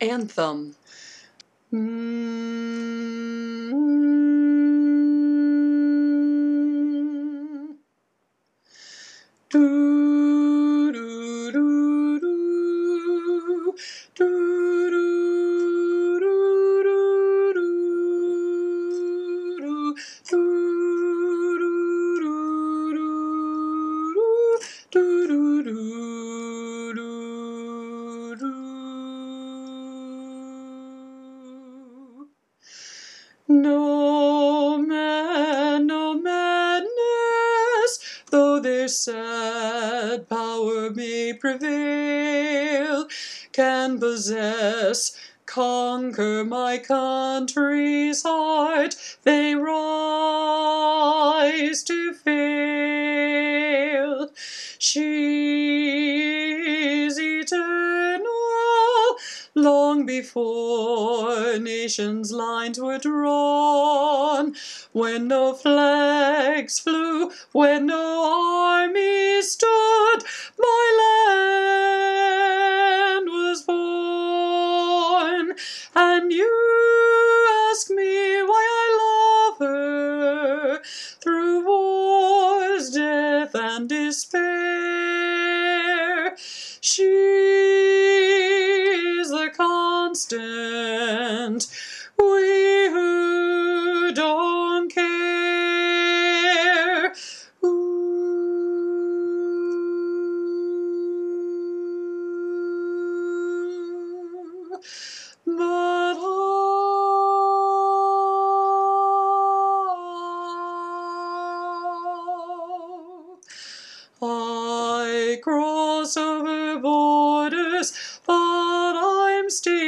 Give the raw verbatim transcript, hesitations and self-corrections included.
Anthem. Mm. Do, do, do, do, do, do, do, do, do, do, do, do. No man, no madness, though their sad power may prevail, can possess, conquer my country's heart. They rise to fail. She's eternal, long before nations' lines were drawn, when no flags flew, when no army stood, my land was born. And you ask me why I love her, through wars, death, and despair. She is the constant, we who don't care. Ooh. But oh, I cross over borders, but I'm still